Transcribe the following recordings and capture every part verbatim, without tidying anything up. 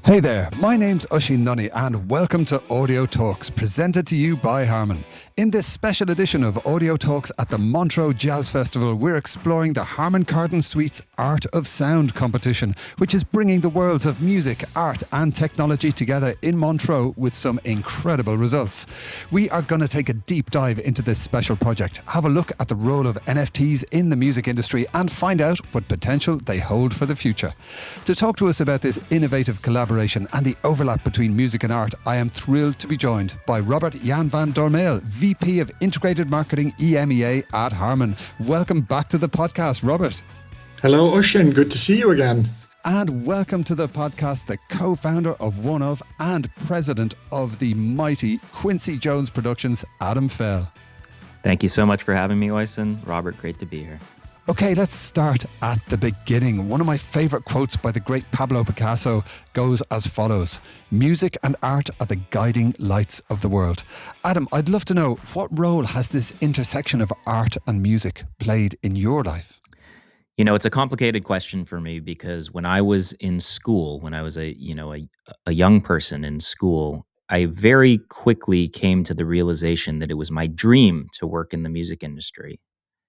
Hey there, my name's Oisín Nunny and welcome to Audio Talks, presented to you by Harman. In this special edition of Audio Talks at the Montreux Jazz Festival, we're exploring the Harman Kardon Suite's Art of Sound competition, which is bringing the worlds of music, art and technology together in Montreux with some incredible results. We are going to take a deep dive into this special project, have a look at the role of N F Ts in the music industry and find out what potential they hold for the future. To talk to us about this innovative collaboration and the overlap between music and art, I am thrilled to be joined by Robert Jan van Dormael, V P of Integrated Marketing E M E A at Harman. Welcome back to the podcast, Robert. Hello, Oisín. Good to see you again. And welcome to the podcast, the co-founder of One Of and president of the mighty Quincy Jones Productions, Adam Fell. Thank you so much for having me, Oisín. Robert, great to be here. Okay, let's start at the beginning. One of my favorite quotes by the great Pablo Picasso goes as follows: "Music and art are the guiding lights of the world." Adam, I'd love to know, what role has this intersection of art and music played in your life? You know, it's a complicated question for me because when I was in school, when I was a, you know, a, a young person in school, I very quickly came to the realization that it was my dream to work in the music industry.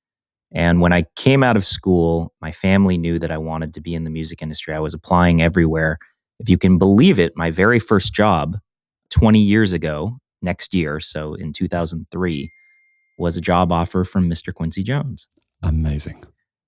And when I came out of school, my family knew that I wanted to be in the music industry. I was applying everywhere. If you can believe it, my very first job twenty years ago, next year, so in two thousand three, was a job offer from Mister Quincy Jones. Amazing.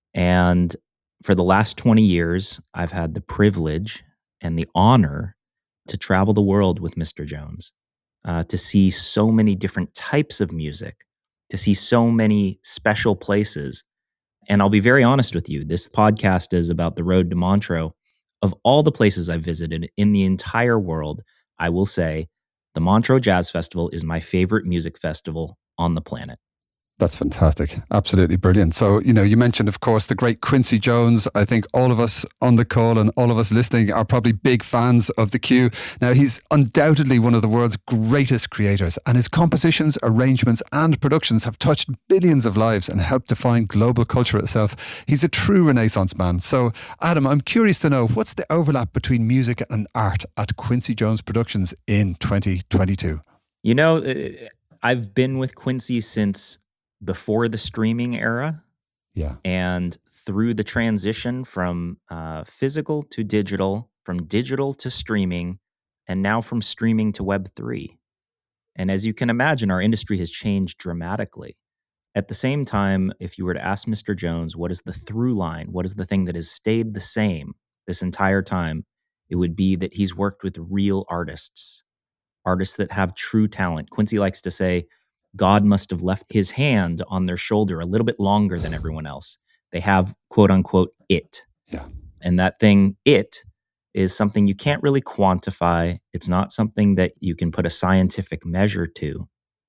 And for the last twenty years, I've had the privilege and the honor to travel the world with Mister Jones, uh, to see so many different types of music, to see so many special places. And I'll be very honest with you, this podcast is about the road to Montreux. Of all the places I've visited in the entire world, I will say the Montreux Jazz Festival is my favorite music festival on the planet. That's fantastic. Absolutely brilliant. So, you know, you mentioned, of course, the great Quincy Jones. I think all of us on the call and all of us listening are probably big fans of the Q. Now, he's undoubtedly one of the world's greatest creators, and his compositions, arrangements and productions have touched billions of lives and helped define global culture itself. He's a true Renaissance man. So, Adam, I'm curious to know, what's the overlap between music and art at Quincy Jones Productions in twenty twenty-two? You know, I've been with Quincy since before the streaming era, yeah, and through the transition from uh, physical to digital, from digital to streaming, and now from streaming to Web three. And as you can imagine, our industry has changed dramatically. At the same time, if you were to ask Mister Jones, what is the through line? What is the thing that has stayed the same this entire time? It would be that he's worked with real artists, artists that have true talent. Quincy likes to say, God must have left his hand on their shoulder a little bit longer than everyone else. They have, quote unquote, it. Yeah. And that thing, it, is something you can't really quantify. It's not something that you can put a scientific measure to.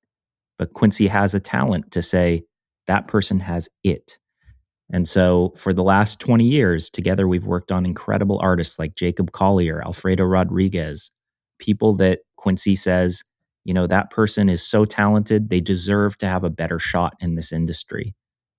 But Quincy has a talent to say, that person has it. And so for the last twenty years, together we've worked on incredible artists like Jacob Collier, Alfredo Rodriguez, people that Quincy says, you know, that person is so talented, they deserve to have a better shot in this industry.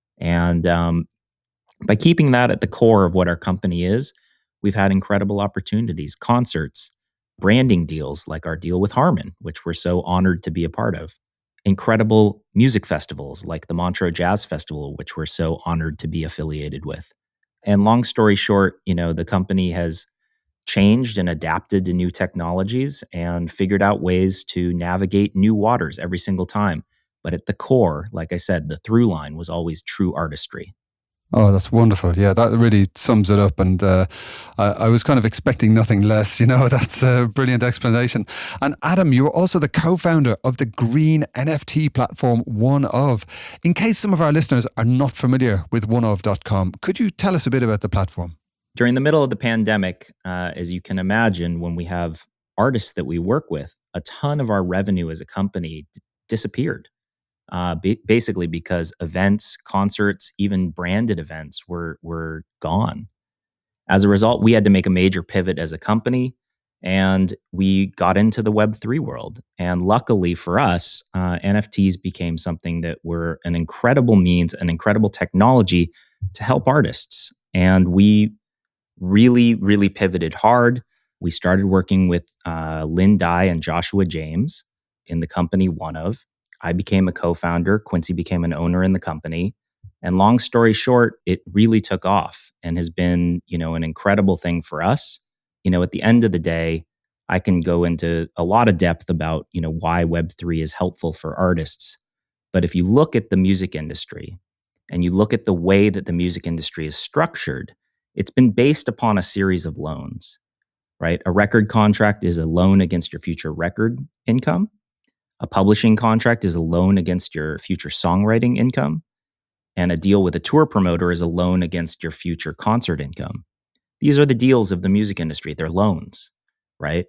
And um, by keeping that at the core of what our company is, we've had incredible opportunities, concerts, branding deals like our deal with Harman, which we're so honored to be a part of, incredible music festivals like the Montreux Jazz Festival, which we're so honored to be affiliated with. And long story short, you know, the company has changed and adapted to new technologies and figured out ways to navigate new waters every single time. But at the core, like I said, the through line was always true artistry. Oh, that's wonderful. Yeah, that really sums it up. And uh, I, I was kind of expecting nothing less. You know, that's a brilliant explanation. And Adam, you're also the co-founder of the green N F T platform One Of. In case some of our listeners are not familiar with one of dot com, could you tell us a bit about the platform? During the middle of the pandemic, uh, as you can imagine, when we have artists that we work with, a ton of our revenue as a company d- disappeared. Uh, b- basically because events, concerts, even branded events were were gone. As a result, we had to make a major pivot as a company, and we got into the Web three world. And luckily for us, uh, N F Ts became something that were an incredible means, an incredible technology to help artists. And we really, really pivoted hard. We started working with uh, Lynn Dye and Joshua James in the company One Of. I became a co-founder. Quincy became an owner in the company. And long story short, it really took off and has been, you know, an incredible thing for us. You know, at the end of the day, I can go into a lot of depth about, you know, why Web three is helpful for artists. But if you look at the music industry and you look at the way that the music industry is structured, it's been based upon a series of loans, right? A record contract is a loan against your future record income. A publishing contract is a loan against your future songwriting income. And a deal with a tour promoter is a loan against your future concert income. These are the deals of the music industry. They're loans, right?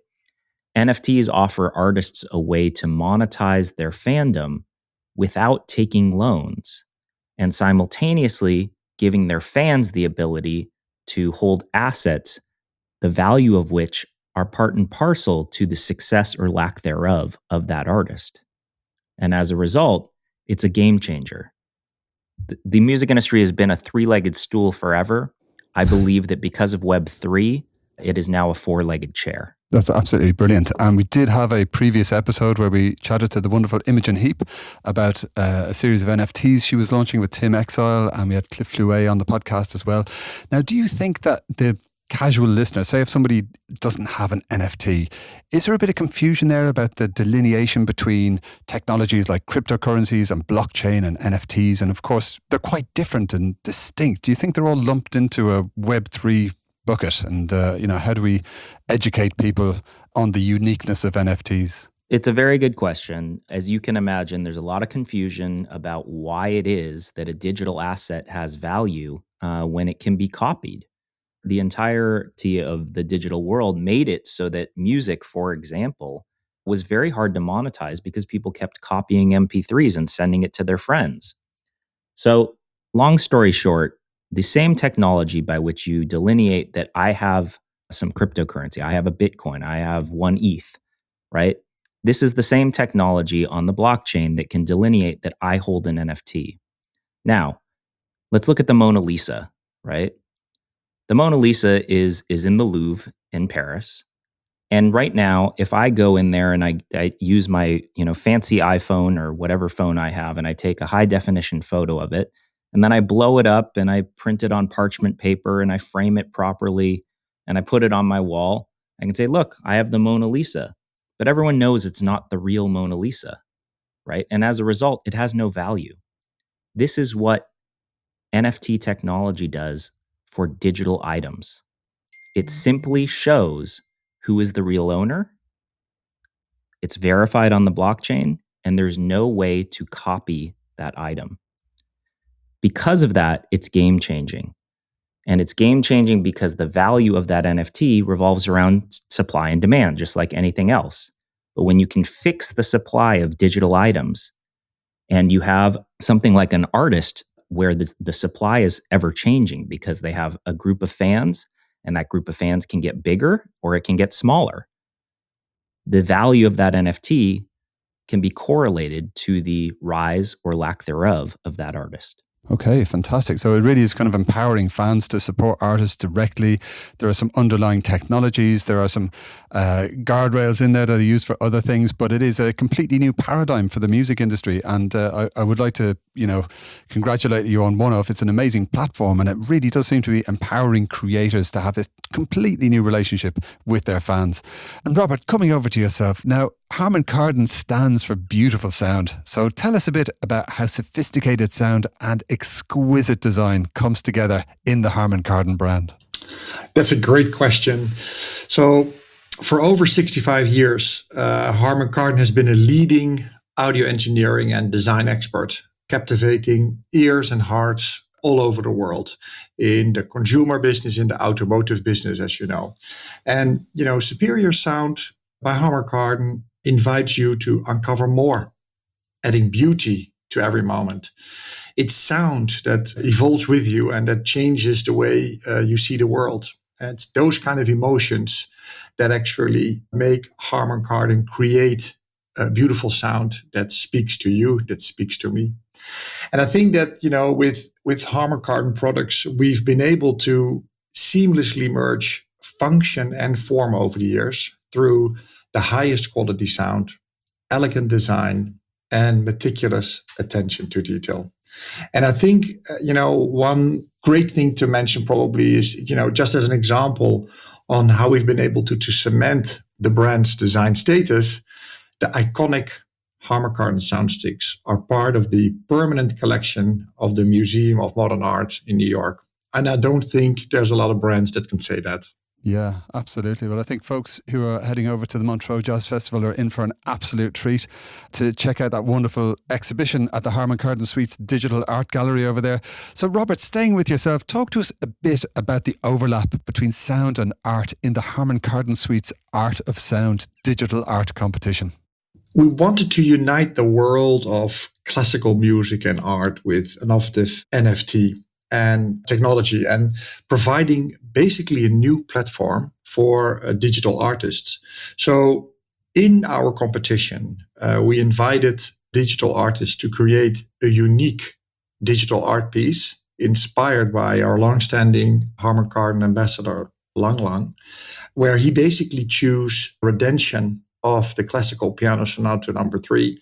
N F Ts offer artists a way to monetize their fandom without taking loans and simultaneously giving their fans the ability to hold assets, the value of which are part and parcel to the success or lack thereof of that artist. And as a result, it's a game changer. The, the music industry has been a three-legged stool forever. I believe that because of Web three, it is now a four-legged chair. That's absolutely brilliant. And we did have a previous episode where we chatted to the wonderful Imogen Heap about uh, a series of N F Ts she was launching with Tim Exile, and we had Cliff Flouet on the podcast as well. Now, do you think that the casual listener, say if somebody doesn't have an N F T, is there a bit of confusion there about the delineation between technologies like cryptocurrencies and blockchain and N F Ts? And of course, they're quite different and distinct. Do you think they're all lumped into a Web three bucket? And, uh, you know, how do we educate people on the uniqueness of N F Ts? It's a very good question. As you can imagine, there's a lot of confusion about why it is that a digital asset has value uh, when it can be copied. The entirety of the digital world made it so that music, for example, was very hard to monetize because people kept copying M P threes and sending it to their friends. So, long story short, the same technology by which you delineate that I have some cryptocurrency, I have a Bitcoin, I have one E T H, right? This is the same technology on the blockchain that can delineate that I hold an N F T. Now, let's look at the Mona Lisa, right? The Mona Lisa is, is in the Louvre in Paris. And right now, if I go in there and I, I use my, you know, fancy iPhone or whatever phone I have, and I take a high definition photo of it, and then I blow it up and I print it on parchment paper and I frame it properly and I put it on my wall, I can say, look, I have the Mona Lisa. But everyone knows it's not the real Mona Lisa, right? And as a result, it has no value. This is what N F T technology does for digital items. It simply shows who is the real owner. It's verified on the blockchain, and there's no way to copy that item. Because of that, it's game changing. And it's game changing because the value of that N F T revolves around supply and demand, just like anything else. But when you can fix the supply of digital items and you have something like an artist where the, the supply is ever changing because they have a group of fans and that group of fans can get bigger or it can get smaller, the value of that N F T can be correlated to the rise or lack thereof of that artist. Okay, fantastic. So it really is kind of empowering fans to support artists directly. There are some underlying technologies. There are some uh, guardrails in there that are used for other things, but it is a completely new paradigm for the music industry. And uh, I, I would like to, you know, congratulate you on One Of. It's an amazing platform, and it really does seem to be empowering creators to have this completely new relationship with their fans. And Robert, coming over to yourself now, Harman Kardon stands for beautiful sound. So tell us a bit about how sophisticated sound and exquisite design comes together in the Harman Kardon brand. That's a great question. So for over sixty-five years, uh, Harman Kardon has been a leading audio engineering and design expert, captivating ears and hearts all over the world, in the consumer business, in the automotive business, as you know. And, you know, superior sound by Harman Kardon invites you to uncover more, adding beauty to every moment. It's sound that evolves with you and that changes the way uh, you see the world. And it's those kind of emotions that actually make Harman Kardon create a beautiful sound that speaks to you, that speaks to me. And I think that, you know, with, with Harman Kardon products, we've been able to seamlessly merge function and form over the years through the highest quality sound, elegant design, and meticulous attention to detail. And I think, uh, you know, one great thing to mention probably is, you know, just as an example on how we've been able to, to cement the brand's design status, the iconic Harman Kardon soundsticks are part of the permanent collection of the Museum of Modern Art in New York. And I don't think there's a lot of brands that can say that. Yeah, absolutely. Well, I think folks who are heading over to the Montreux Jazz Festival are in for an absolute treat to check out that wonderful exhibition at the Harman Kardon Suites Digital Art Gallery over there. So, Robert, staying with yourself, talk to us a bit about the overlap between sound and art in the Harman Kardon Suites Art of Sound Digital Art Competition. We wanted to unite the world of classical music and art with innovative N F T and technology, and providing basically a new platform for uh, digital artists. So in our competition, uh, we invited digital artists to create a unique digital art piece inspired by our longstanding Harman Kardon ambassador, Lang Lang, where he basically chose Redemption of the classical piano sonata number three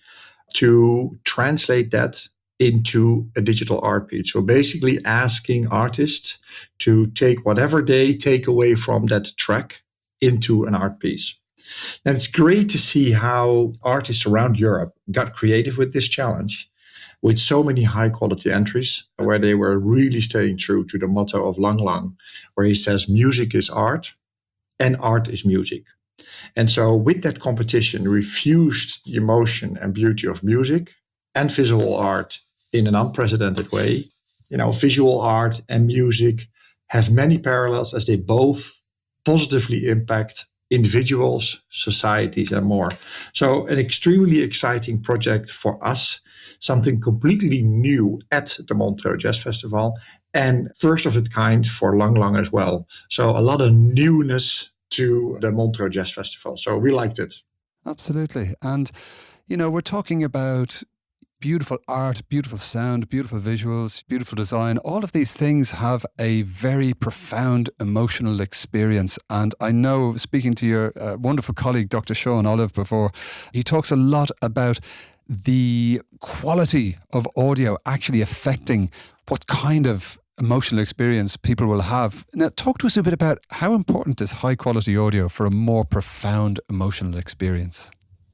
to translate that into a digital art piece. So basically asking artists to take whatever they take away from that track into an art piece. And it's great to see how artists around Europe got creative with this challenge, with so many high quality entries where they were really staying true to the motto of Lang Lang, where he says music is art and art is music. And so with that competition, we fused the emotion and beauty of music and visual art in an unprecedented way. You know, visual art and music have many parallels as they both positively impact individuals, societies, and more. So an extremely exciting project for us, something completely new at the Montreux Jazz Festival, and first of its kind for Lang Lang as well. So a lot of newness to the Montreux Jazz Festival. So we liked it. Absolutely. And, you know, we're talking about beautiful art, beautiful sound, beautiful visuals, beautiful design. All of these things have a very profound emotional experience. And I know, speaking to your uh, wonderful colleague, Doctor Sean Olive, before, he talks a lot about the quality of audio actually affecting what kind of emotional experience people will have. Now, talk to us a bit about how important is high quality audio for a more profound emotional experience?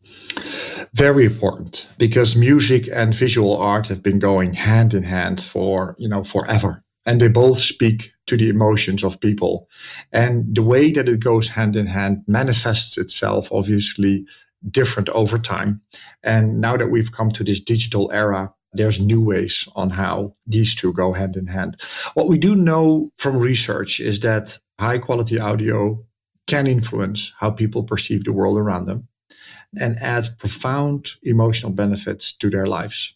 Very important, because music and visual art have been going hand in hand for, you know, forever. And they both speak to the emotions of people. And the way that it goes hand in hand manifests itself, obviously, different over time. And now that we've come to this digital era, there's new ways on how these two go hand in hand. What we do know from research is that high quality audio can influence how people perceive the world around them and adds profound emotional benefits to their lives.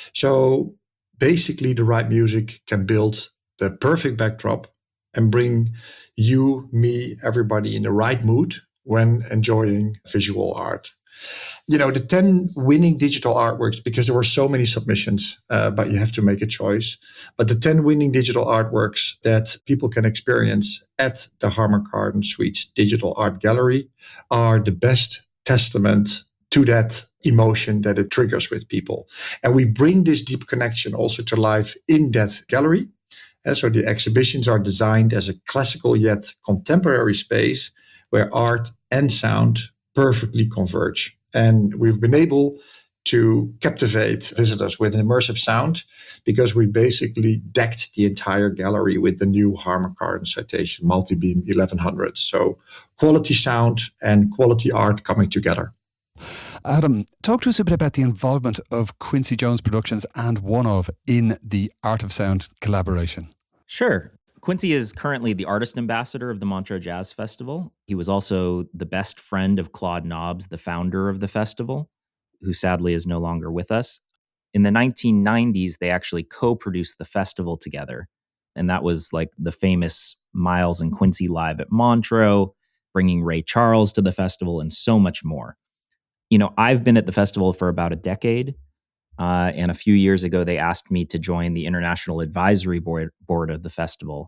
So basically, the right music can build the perfect backdrop and bring you, me, everybody in the right mood when enjoying visual art. You know, the ten winning digital artworks, because there were so many submissions, uh, but you have to make a choice. But the ten winning digital artworks that people can experience at the Harman Kardon Suites Digital Art Gallery are the best testament to that emotion that it triggers with people. And we bring this deep connection also to life in that gallery. And so the exhibitions are designed as a classical yet contemporary space where art and sound perfectly converge. And we've been able to captivate visitors with an immersive sound because we basically decked the entire gallery with the new Harman Kardon Citation Multibeam eleven hundred. So quality sound and quality art coming together. Adam, talk to us a bit about the involvement of Quincy Jones Productions and One Of in the Art of Sound collaboration. Sure. Quincy is currently the artist ambassador of the Montreux Jazz Festival. He was also the best friend of Claude Nobbs, the founder of the festival, who sadly is no longer with us. In the nineteen nineties, they actually co-produced the festival together. And that was like the famous Miles and Quincy Live at Montreux, bringing Ray Charles to the festival, and so much more. You know, I've been at the festival for about a decade. Uh, and a few years ago, they asked me to join the International Advisory Board, board of the festival.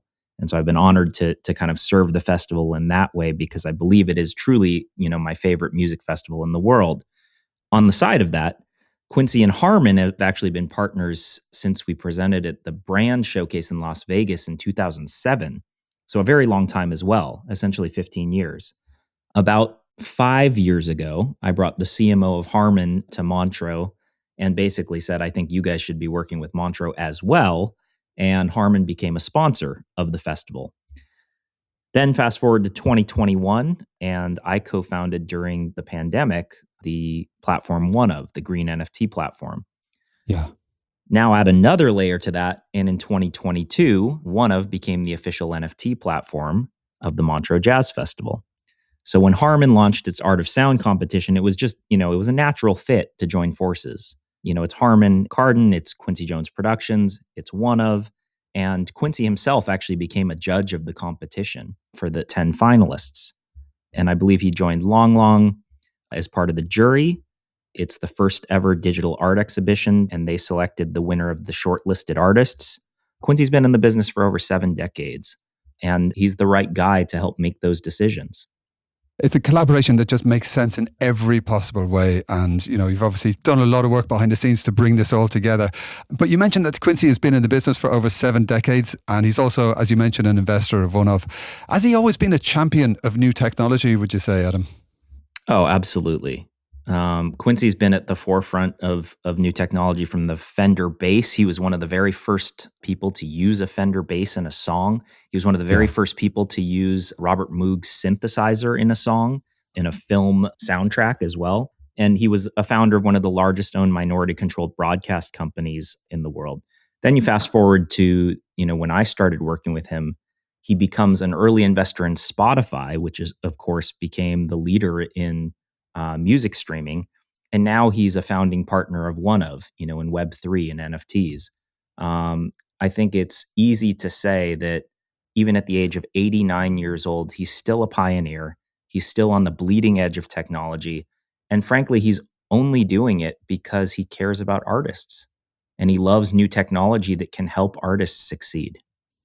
And so I've been honored to to kind of serve the festival in that way because I believe it is truly, you know, my favorite music festival in the world. On the side of that, Quincy and Harman have actually been partners since we presented at the Brand Showcase in Las Vegas in two thousand seven. So a very long time as well, essentially fifteen years. About five years ago, I brought the C M O of Harman to Montreux and basically said, I think you guys should be working with Montreux as well. And Harman became a sponsor of the festival. Then fast forward to twenty twenty-one, and I co-founded during the pandemic the platform OneOf, the green N F T platform. Yeah. Now add another layer to that, and in twenty twenty-two, OneOf became the official N F T platform of the Montreux Jazz Festival. So when Harman launched its Art of Sound competition, it was just, you know, it was a natural fit to join forces. You know, it's Harman Kardon, it's Quincy Jones Productions, it's OneOf, and Quincy himself actually became a judge of the competition for the ten finalists. And I believe he joined Long Long as part of the jury. It's the first ever digital art exhibition, and they selected the winner of the shortlisted artists. Quincy's been in the business for over seven decades, and he's the right guy to help make those decisions. It's a collaboration that just makes sense in every possible way. And, you know, you've obviously done a lot of work behind the scenes to bring this all together. But you mentioned that Quincy has been in the business for over seven decades. And he's also, as you mentioned, an investor of OneOf. Has he always been a champion of new technology, would you say, Adam? Oh, absolutely. Um, Quincy's been at the forefront of, of new technology from the Fender bass. He was one of the very first people to use a Fender bass in a song. He was one of the very yeah. first people to use Robert Moog's synthesizer in a song, in a film soundtrack as well. And he was a founder of one of the largest owned minority-controlled broadcast companies in the world. Then you fast forward to, you know, when I started working with him, he becomes an early investor in Spotify, which is, of course, became the leader in Uh, music streaming. And now he's a founding partner of OneOf, you know, in Web three and N F Ts. Um, I think it's easy to say that even at the age of eighty-nine years old, he's still a pioneer. He's still on the bleeding edge of technology. And frankly, he's only doing it because he cares about artists and he loves new technology that can help artists succeed.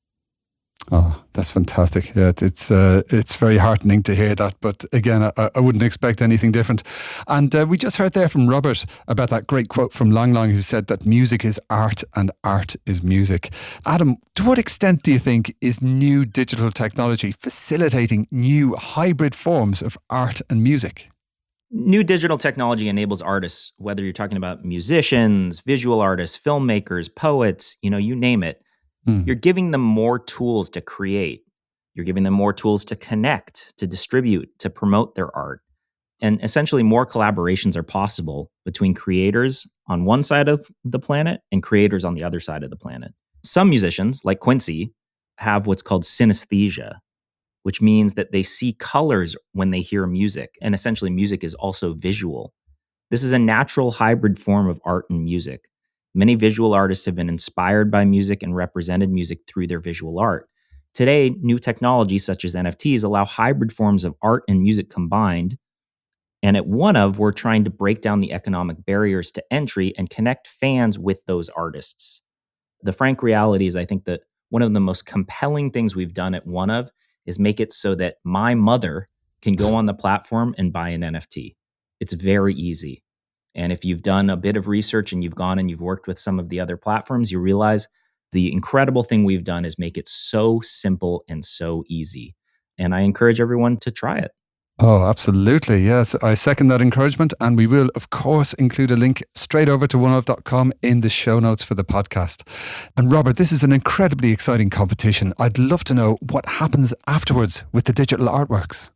Oh, that's fantastic. Yeah, it's uh, it's very heartening to hear that. But again, I, I wouldn't expect anything different. And uh, we just heard there from Robert about that great quote from Lang Lang, who said that music is art and art is music. Adam, to what extent do you think is new digital technology facilitating new hybrid forms of art and music? New digital technology enables artists, whether you're talking about musicians, visual artists, filmmakers, poets, you know, you name it. You're giving them more tools to create. You're giving them more tools to connect, to distribute, to promote their art. And essentially more collaborations are possible between creators on one side of the planet and creators on the other side of the planet. Some musicians, like Quincy, have what's called synesthesia, which means that they see colors when they hear music. And essentially music is also visual. This is a natural hybrid form of art and music. Many visual artists have been inspired by music and represented music through their visual art. Today, new technologies such as N F Ts allow hybrid forms of art and music combined. And at OneOf, we're trying to break down the economic barriers to entry and connect fans with those artists. The frank reality is, I think that one of the most compelling things we've done at OneOf is make it so that my mother can go on the platform and buy an N F T. It's very easy. And if you've done a bit of research and you've gone and you've worked with some of the other platforms, you realize the incredible thing we've done is make it so simple and so easy. And I encourage everyone to try it. Oh, absolutely. Yes, I second that encouragement. And we will, of course, include a link straight over to one of dot com in the show notes for the podcast. And Robert, this is an incredibly exciting competition. I'd love to know what happens afterwards with the digital artworks.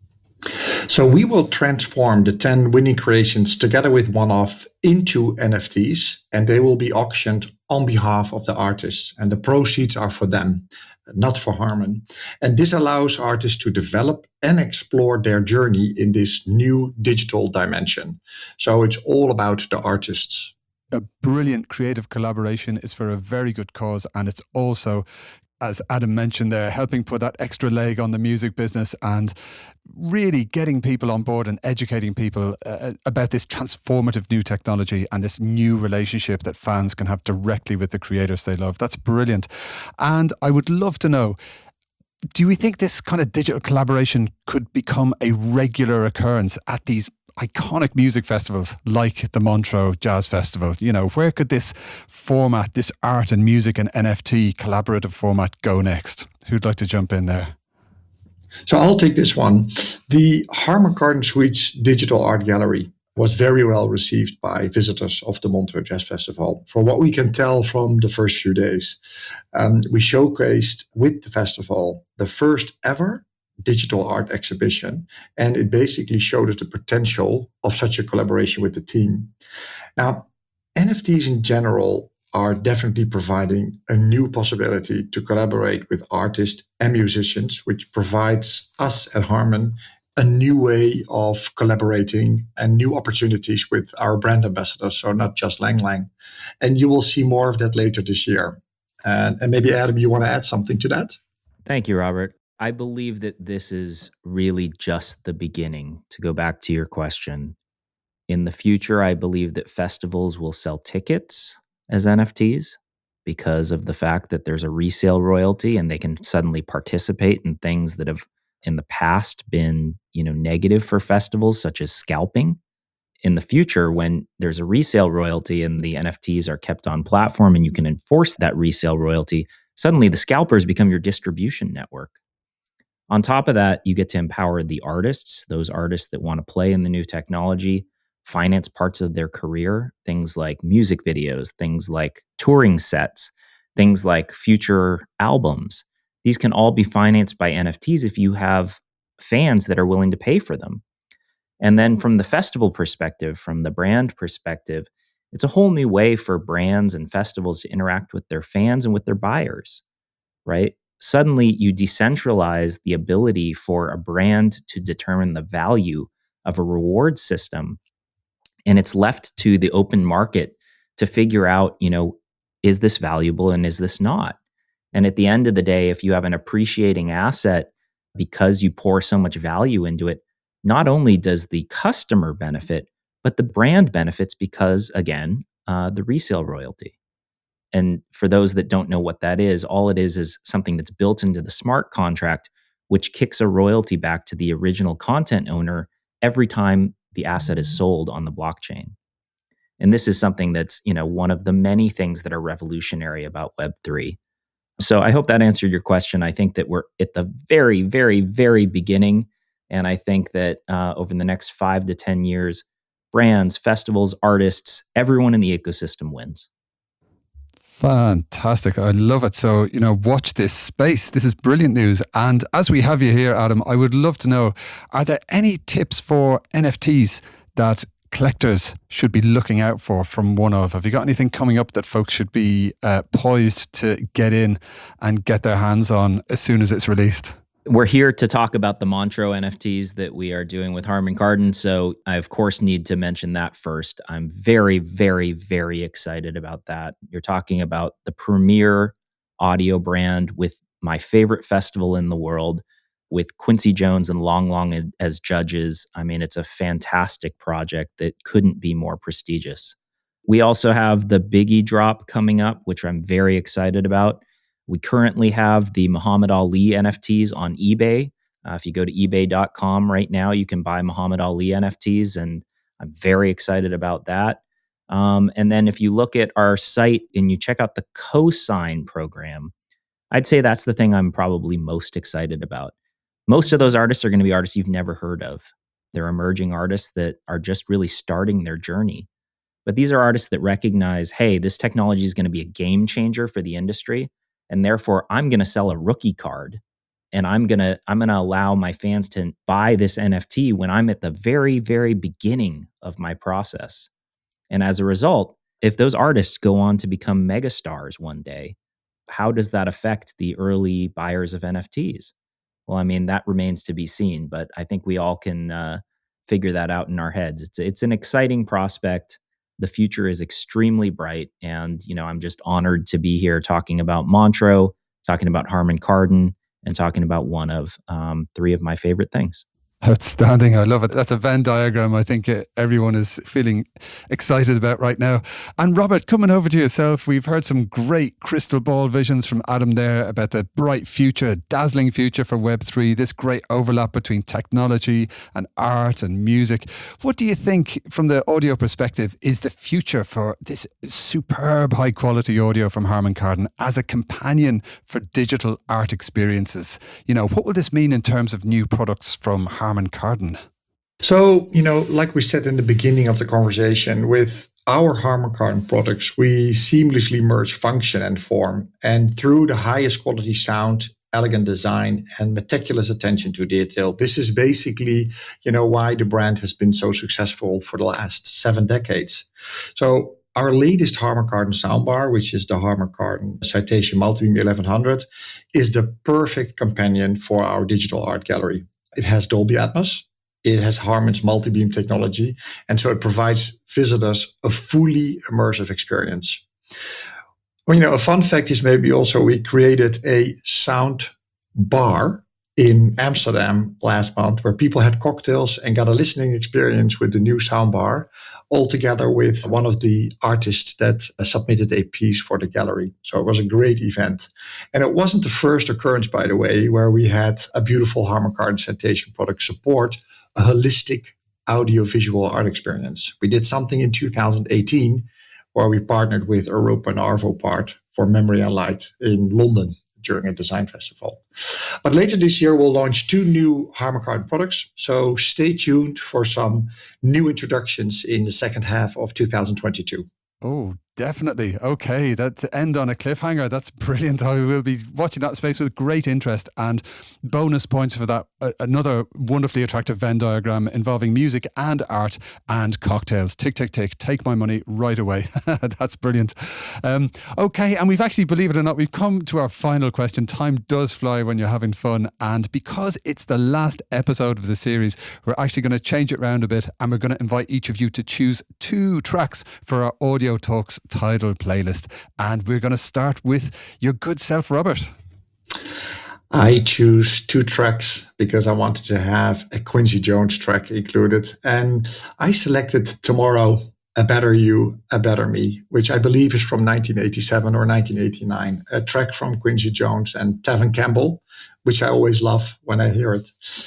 So we will transform the ten winning creations together with OneOf into N F Ts, and they will be auctioned on behalf of the artists, and the proceeds are for them, not for Harman. And this allows artists to develop and explore their journey in this new digital dimension. So it's all about the artists. A brilliant creative collaboration is for a very good cause, and it's also, as Adam mentioned there, helping put that extra leg on the music business and really getting people on board and educating people uh, about this transformative new technology and this new relationship that fans can have directly with the creators they love. That's brilliant. And I would love to know, Do we think this kind of digital collaboration could become a regular occurrence at these iconic music festivals like the Montreux Jazz Festival? You know, where could this format, this art and music and N F T collaborative format go next? Who'd like to jump in there? So I'll take this one. The Harman Kardon Suites Digital Art Gallery was very well received by visitors of the Montreux Jazz Festival. For what we can tell from the first few days, um, we showcased with the festival the first ever digital art exhibition, and it basically showed us the potential of such a collaboration with the team. Now, N F Ts in general are definitely providing a new possibility to collaborate with artists and musicians, which provides us at Harman a new way of collaborating and new opportunities with our brand ambassadors, so not just Lang Lang. And you will see more of that later this year. And, and maybe, Adam, you want to add something to that? Thank you, Robert. I believe that this is really just the beginning. To go back to your question, in the future, I believe that festivals will sell tickets as N F Ts because of the fact that there's a resale royalty and they can suddenly participate in things that have in the past been, you know, negative for festivals, such as scalping. In the future, when there's a resale royalty and the N F Ts are kept on platform and you can enforce that resale royalty, suddenly the scalpers become your distribution network. On top of that, you get to empower the artists, those artists that want to play in the new technology, finance parts of their career, things like music videos, things like touring sets, things like future albums. These can all be financed by N F Ts if you have fans that are willing to pay for them. And then from the festival perspective, from the brand perspective, it's a whole new way for brands and festivals to interact with their fans and with their buyers, right? Suddenly you decentralize the ability for a brand to determine the value of a reward system. And it's left to the open market to figure out, you know, is this valuable and is this not? And at the end of the day, if you have an appreciating asset because you pour so much value into it, not only does the customer benefit, but the brand benefits because, again, uh, the resale royalty. And for those that don't know what that is, all it is is something that's built into the smart contract, which kicks a royalty back to the original content owner every time the asset is sold on the blockchain. And this is something that's, you know, one of the many things that are revolutionary about Web three. So I hope that answered your question. I think that we're at the very, very, very beginning. And I think that uh, over the next five to ten years, brands, festivals, artists, everyone in the ecosystem wins. Fantastic. I love it. So, you know, watch this space. This is brilliant news. And as we have you here, Adam, I would love to know, are there any tips for N F Ts that collectors should be looking out for from one of? Have you got anything coming up that folks should be uh, poised to get in and get their hands on as soon as it's released? We're here to talk about the Montreux N F Ts that we are doing with Harman Kardon. So I, of course, need to mention that first. I'm very, very, very excited about that. You're talking about the premier audio brand with my favorite festival in the world, with Quincy Jones and Long Long as judges. I mean, it's a fantastic project that couldn't be more prestigious. We also have the Biggie drop coming up, which I'm very excited about. We currently have the Muhammad Ali N F Ts on eBay. Uh, if you go to ebay dot com right now, you can buy Muhammad Ali N F Ts, and I'm very excited about that. Um, and then if you look at our site and you check out the Cosign program, I'd say that's the thing I'm probably most excited about. Most of those artists are going to be artists you've never heard of. They're emerging artists that are just really starting their journey. But these are artists that recognize, hey, this technology is going to be a game changer for the industry. And therefore, I'm going to sell a rookie card, and I'm going to I'm going to allow my fans to buy this N F T when I'm at the very, very beginning of my process. And as a result, if those artists go on to become megastars one day, how does that affect the early buyers of N F Ts? Well, I mean, that remains to be seen, but I think we all can uh, figure that out in our heads. It's it's an exciting prospect. The future is extremely bright. And, you know, I'm just honored to be here talking about Montreux, talking about Harman Kardon, and talking about one of um, three of my favorite things. Outstanding. I love it. That's a Venn diagram I think uh, everyone is feeling excited about right now. And Robert, coming over to yourself, we've heard some great crystal ball visions from Adam there about the bright future, dazzling future for Web three, this great overlap between technology and art and music. What do you think, from the audio perspective, is the future for this superb high quality audio from Harman Kardon as a companion for digital art experiences? You know, what will this mean in terms of new products from Harman Harman Kardon? So, you know, like we said in the beginning of the conversation, with our Harman Kardon products, we seamlessly merge function and form. And through the highest quality sound, elegant design, and meticulous attention to detail, this is basically, you know, why the brand has been so successful for the last seven decades. So our latest Harman Kardon soundbar, which is the Harman Kardon Citation Multibeam eleven hundred, is the perfect companion for our digital art gallery. It has Dolby Atmos, it has Harman's multi-beam technology, and so it provides visitors a fully immersive experience. Well, you know, a fun fact is maybe also we created a sound bar in Amsterdam last month where people had cocktails and got a listening experience with the new sound bar, all together with one of the artists that uh, submitted a piece for the gallery. So it was a great event. And it wasn't the first occurrence, by the way, where we had a beautiful Harman Kardon Citation product support a holistic audio-visual art experience. We did something in two thousand eighteen where we partnered with Europa and Arvo Part for Memory and Light in London during a design festival. But later this year, we'll launch two new Harman Kardon products. So stay tuned for some new introductions in the second half of two thousand twenty-two. Oh, definitely. Okay, that to end on a cliffhanger, that's brilliant. I will be watching that space with great interest, and bonus points for that. Uh, another wonderfully attractive Venn diagram involving music and art and cocktails. Tick, tick, tick. Take my money right away. That's brilliant. Um, okay, and we've actually, believe it or not, we've come to our final question. Time does fly when you're having fun, and because it's the last episode of the series, we're actually going to change it around a bit, and we're going to invite each of you to choose two tracks for our Audio Talks title playlist. And we're going to start with your good self, Robert. I choose two tracks because I wanted to have a Quincy Jones track included. And I selected Tomorrow, A Better You, A Better Me, which I believe is from nineteen eighty-seven or nineteen eighty-nine. A track from Quincy Jones and Tevin Campbell, which I always love when I hear it.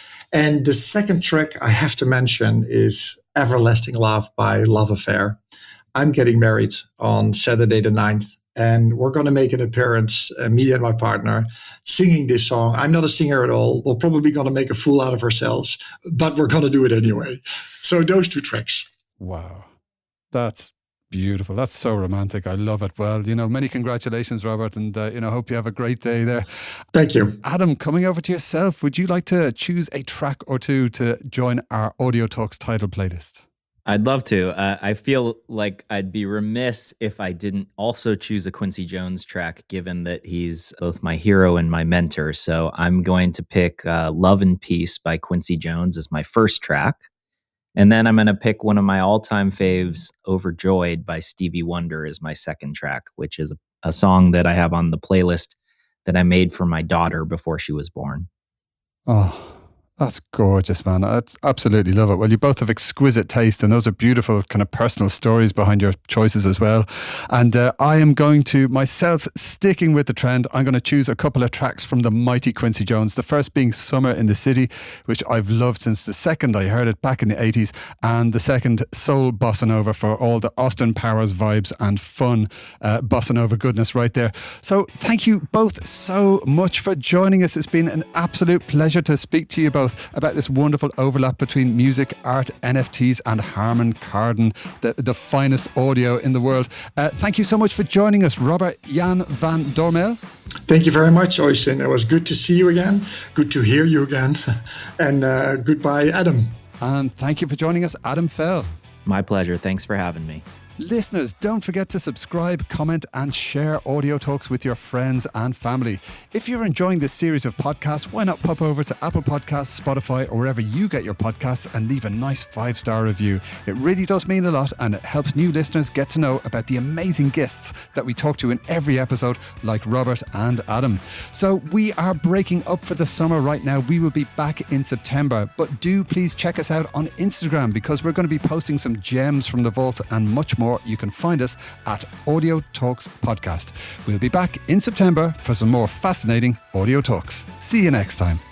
And the second track I have to mention is Everlasting Love by Love Affair. I'm getting married on Saturday the ninth, and we're going to make an appearance, uh, me and my partner, singing this song. I'm not a singer at all. We're probably going to make a fool out of ourselves, but we're going to do it anyway. So those two tracks. Wow. That's beautiful. That's so romantic. I love it. Well, you know, many congratulations, Robert, and, uh, you know, hope you have a great day there. Thank you. Adam, coming over to yourself, would you like to choose a track or two to join our Audio Talks title playlist? I'd love to. Uh, I feel like I'd be remiss if I didn't also choose a Quincy Jones track, given that he's both my hero and my mentor. So I'm going to pick uh, Love and Peace by Quincy Jones as my first track. And then I'm going to pick one of my all-time faves, Overjoyed by Stevie Wonder, as my second track, which is a, a song that I have on the playlist that I made for my daughter before she was born. Oh, that's gorgeous, man. I absolutely love it. Well, you both have exquisite taste, and those are beautiful kind of personal stories behind your choices as well. And uh, I am going to, myself, sticking with the trend, I'm going to choose a couple of tracks from the mighty Quincy Jones. The first being Summer in the City, which I've loved since the second I heard it back in the eighties. And the second, Soul Bossa Nova, for all the Austin Powers vibes and fun uh, Bossa Nova goodness right there. So thank you both so much for joining us. It's been an absolute pleasure to speak to you both about this wonderful overlap between music, art, N F Ts and Harman Kardon, the, the finest audio in the world. Uh, thank you so much for joining us, Robert Jan van Dormel. Thank you very much, Oystein. It was good to see you again, good to hear you again, and uh, goodbye, Adam. And thank you for joining us, Adam Fell. My pleasure. Thanks for having me. Listeners, don't forget to subscribe, comment, and share Audio Talks with your friends and family. If you're enjoying this series of podcasts, why not pop over to Apple Podcasts, Spotify, or wherever you get your podcasts and leave a nice five-star review. It really does mean a lot, and it helps new listeners get to know about the amazing guests that we talk to in every episode, like Robert and Adam. So we are breaking up for the summer right now. We will be back in September, but do please check us out on Instagram because we're going to be posting some gems from the vault and much more. You can find us at Audio Talks Podcast. We'll be back in September for some more fascinating Audio Talks. See you next time.